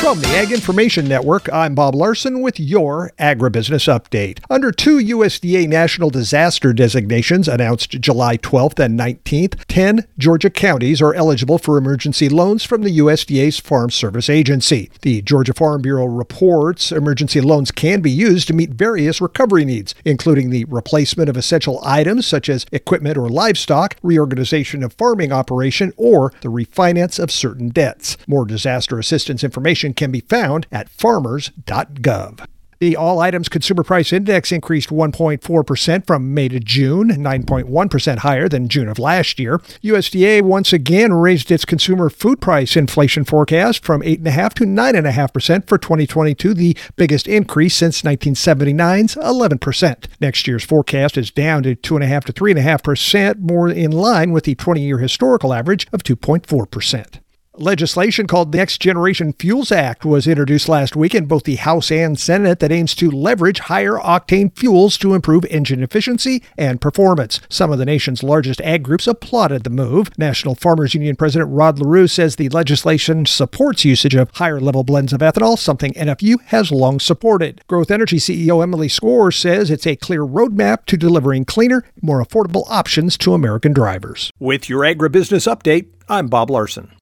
From the Ag Information Network, I'm Bob Larson with your Agribusiness Update. Under two USDA national disaster designations announced July 12th and 19th, 10 Georgia counties are eligible for emergency loans from the USDA's Farm Service Agency. The Georgia Farm Bureau reports emergency loans can be used to meet various recovery needs, including the replacement of essential items such as equipment or livestock, reorganization of farming operation, or the refinance of certain debts. More disaster assistance information can be found at farmers.gov. The All Items Consumer Price Index increased 1.4% from May to June, 9.1% higher than June of last year. USDA once again raised its consumer food price inflation forecast from 8.5% to 9.5% for 2022, the biggest increase since 1979's 11%. Next year's forecast is down to 2.5% to 3.5%, more in line with the 20-year historical average of 2.4%. Legislation called the Next Generation Fuels Act was introduced last week in both the House and Senate that aims to leverage higher octane fuels to improve engine efficiency and performance. Some of the nation's largest ag groups applauded the move. National Farmers Union President Rod LaRue says the legislation supports usage of higher level blends of ethanol, something NFU has long supported. Growth Energy CEO Emily Skor says it's a clear roadmap to delivering cleaner, more affordable options to American drivers. With your Agribusiness Update, I'm Bob Larson.